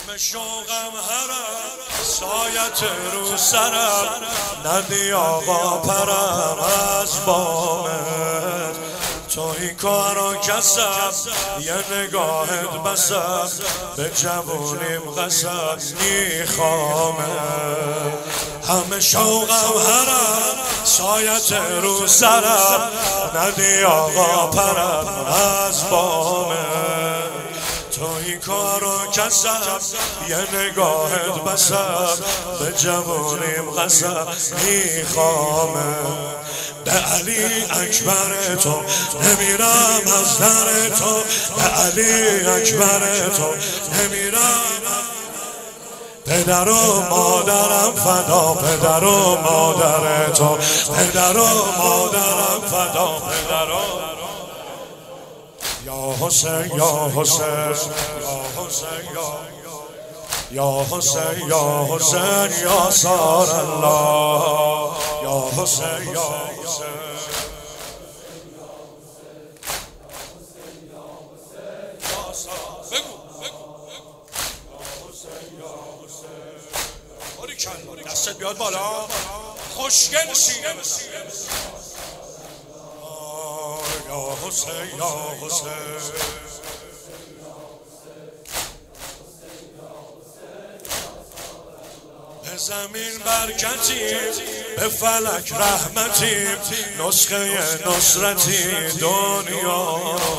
همه شوقم هرم سایت رو سرم ندی آقا پرم از بامت تو این کارو کسم یه نگاهت بسم به جوونیم قسم میخوامه همه شوقم هرم سایت رو سرم ندی آقا پرم از بامت تو این کارو کسم یه نگاهت بسم به جوونیم قسم میخوامه به علی اکبر تو نمیرم از در تو به علی اکبر تو نمیرم پدر و مادرم فدا پدر و مادر تو پدر و مادرم فدا پدر و یا حسین یا حسین یا حسین یا حسین یا حسین یا سار الله یا حسین یا حسین دستت بیاد بالا خوشگل سینه یا حسین یا حسین به زمین برکتیم به فلک رحمتیم نسخه نصرتی دنیا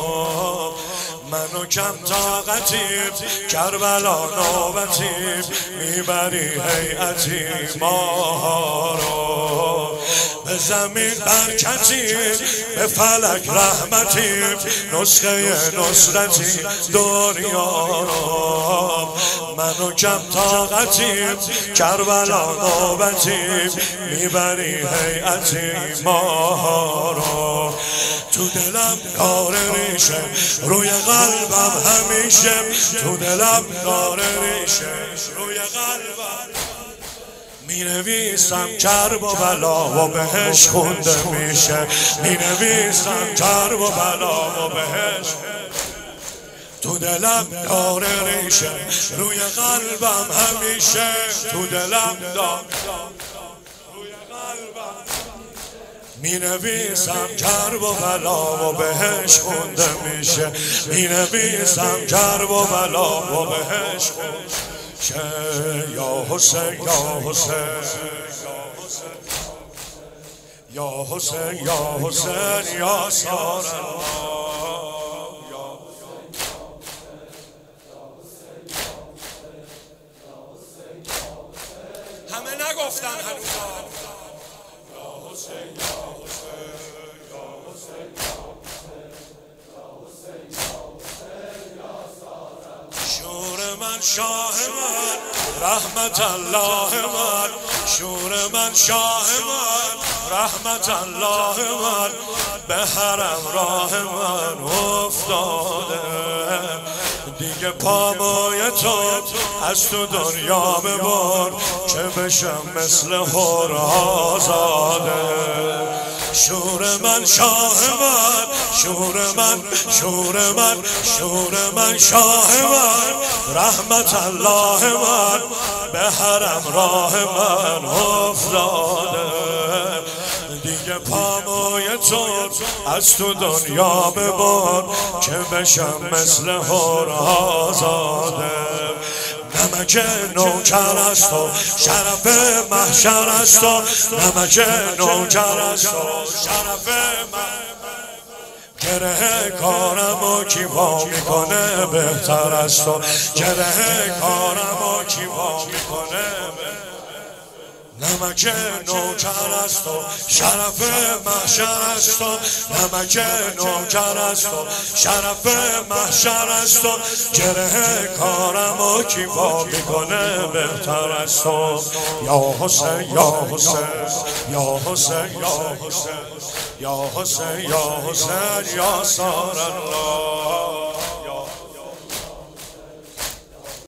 منو کم طاقتیم کربلا نوبتیم میبری هیئتی ماها رو به زمین برکتیم به فلک رحمتیم نسخه نصرتی دنیا رو منو کم طاقتیم کربلا نوبتیم میبری هیئتی ماها رو تو دلم داره ریشه روی قلبم همیشه تو دلم داره ریشه روی قلبم مینویسم کرب و بلا و بهش خونده میشه مینویسم کرب و بلا و بهش تو دلم داره ریشه روی قلبم همیشه تو دلم داره روی قلبم مینویسم کرب و بلا و بهش خونده میشه مینویسم کرب و بلا و بهش خونده یا حسین یا حسین یا حسین یا حسین یا سار همه نگفتن هنوز یا حسین یا شور من شاه من رحمت الله من شور من شاه من رحمت الله من به حرم راه من افتاده دیگه پاموی تو از تو دنیا ببر که بشم مثل حور آزاده شور من شاه من شور من شور من شور من شاه من رحمت الله من به حرم راه من افتاده دیگه پاموی تو از تو دنیا ببر که بشم مثل حور آزاده نمک نوکر است و شرف محشر است و نمک نوکر است و شرف گره کارمو کی وا میکنه بهتر است و گره کارمو کی وا میکنه نمک نوکر است و شرف محشر است و نمک نوکر است و شرف محشر است و گره کارمو کی وا میکنه بهتر است و یا حسین یا حسین یا حسین یا حسین یا حسین یا حسین یا سار الله